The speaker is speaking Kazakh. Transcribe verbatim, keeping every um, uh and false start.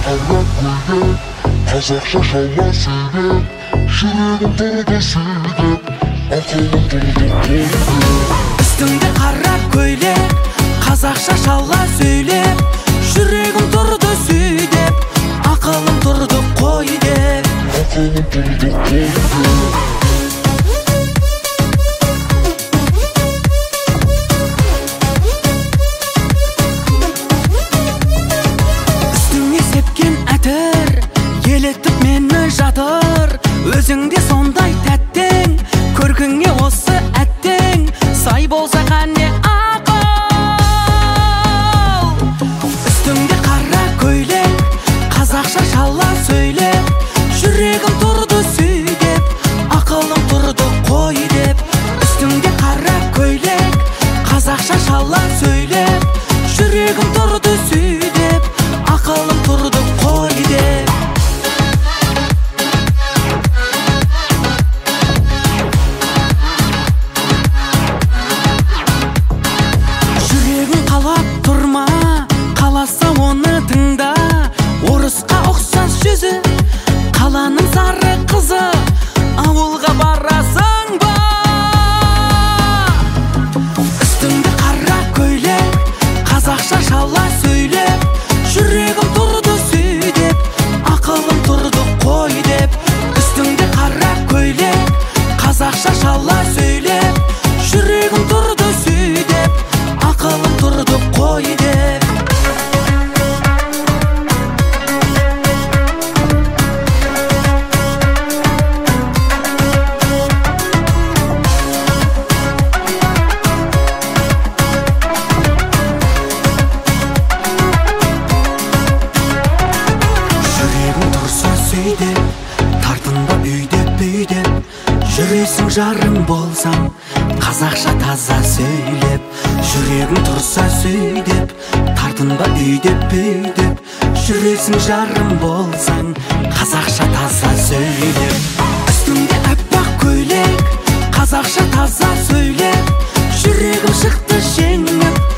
қазақша шалма сөйлеп, жүрегім тұрды сүйдеп, ақылым тұрды қойдеп. Үстіңде қара көйлек, қазақша шалла сөйлеп, жүрегім тұрды сүйдеп, ақылым тұрды қой деп. Ақылым тұрды қой деп. Елетіп мені жатыр, өзіңде сондай тәттің, көркіңе осы әттің, сай болса қане ақыл. Үстіңде қара көйлек, қазақша шалла сөйлеп, жүрегім тұрды сүйдеп, ақылым тұрды қой деп. Үстіңде қара көйлек, қазақша шалла сөйлеп, жүрегім тұрды сүйдеп, ақылым тұрды қой деп. Тұрма, қаласа оны тыңда, орысқа ұқсас жүзі, қаланың сары қызы, ауылға барасың ба? Үстіңде қара көйлек, қазақша шалла сөйлеп, жүрегім тұрды сүйдеп, ақылым тұрды қой деп. Үстіңде қара көйлек, қазақша шалла сөйлеп, жүрегім тұрды сүйдеп, ақылым тұрды қой деп. Жүрегім тұрса сөйдеп, тартынба үйдеп бүйдеп, жүресің жарым болсам, қазақша таза сөйлеп. Жүрегің тұрса сөйдеп, тартынба үйдеп бүйдеп, жүресің жарым болсаң, қазақша таза сөйлеп. Үстіңде әппақ көйлек, қазақша таза сөйлеп, жүрегім шықты жеңіп,